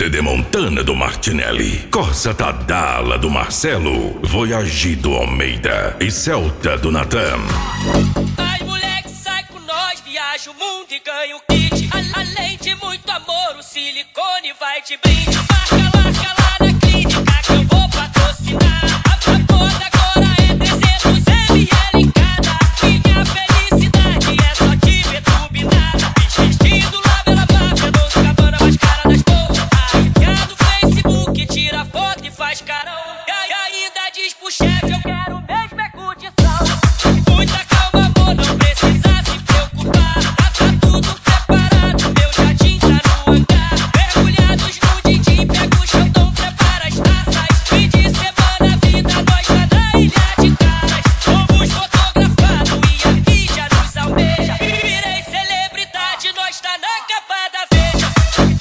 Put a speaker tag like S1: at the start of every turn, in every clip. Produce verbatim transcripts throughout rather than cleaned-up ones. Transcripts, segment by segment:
S1: C D Montana do Martinelli, Corsa Tadala do Marcelo, Voyage do Almeida e Celta do Natan.
S2: Ai, moleque, sai com nós, viaja o mundo e ganha o kit. A- Além de muito amor, o silicone vai te brinde. Marca, marca lá na clínica que eu vou patrocinar. A, a moda agora é trezentos mililitros em cada. Minha felicidade é só te ver turbinada. Vestido, lava, lava, Dolce and Gabbana, mais cara das bolsas. Aí no Facebook, tira foto e faz carão. E aí ainda diz pro chefe, eu quero mesmo é curtição. Muita calma, amor, não precisa se preocupar. Tá, tá tudo preparado, meu jardim tá no hangar. Mergulhados no din-din, pega o chantão, prepara as taças. Fim de semana, vida, nós tá na ilha de caras. Fomos fotografados e a mídia nos almeja. Virei celebridade, nós tá na capa da Veja.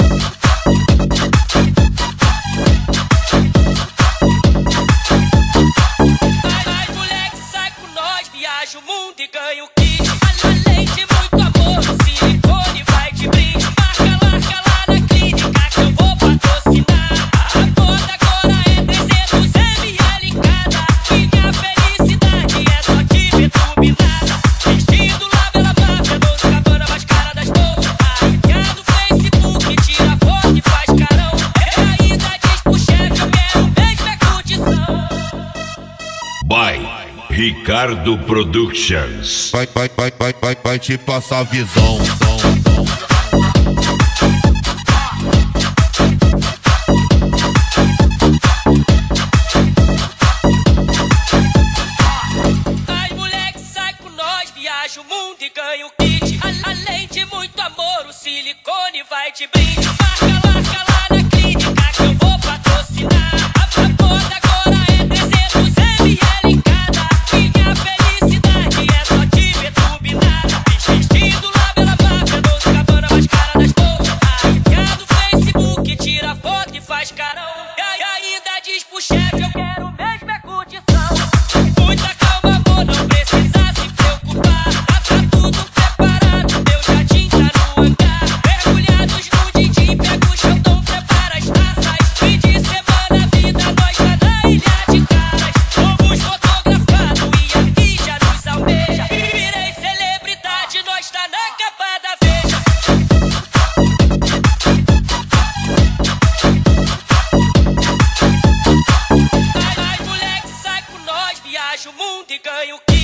S2: Ai, ai, moleque, sai com nós, viaja o mundo e ganha o kit. A- Além de muito amor, o silicone vai te brinde. Marca, marca lá na clínica que eu vou patrocinar. A moda agora é trezentos mililitros em cada. Minha felicidade é só te ver turbinada. Vestido, lava, lava, Dolce and Gabbana, mais cara das bolsas. Aí no Facebook, tira foto e faz carão. E ainda diz pro chefe, eu quero mesmo é curtição.
S3: By Ricardo Productions.
S4: Vai, vai, vai, vai, vai, vai te passar visão.
S2: Ai, moleque, sai com nós, viaja o mundo e ganha o kit. A- Além de muito amor, o silicone vai te brinde. Marca, marca lá na clínica que eu vou patrocinar. A, a moda agora é trezentos mililitros em cada. Minha felicidade é só te ver turbinada. Vestido, lava, lava, Dolce and Gabbana, mais cara das bolsas. Aí no Facebook, tira foto e faz carão. E aí ainda diz pro chefe, eu quero mesmo é curtição. Muita calma, amor, não precisa se preocupar. Tá, tá tudo preparado, meu jardim tá no hangar. Mergulhados no din-din, pega o chantão, prepara as taças. Fim de semana, vida, nós tá na ilha de caras. Fomos fotografados e a mídia nos almeja. Virei celebridade, nós tá na capa da Veja. Ai, ai, moleque, sai com nós, viaja o mundo e ganha o kit.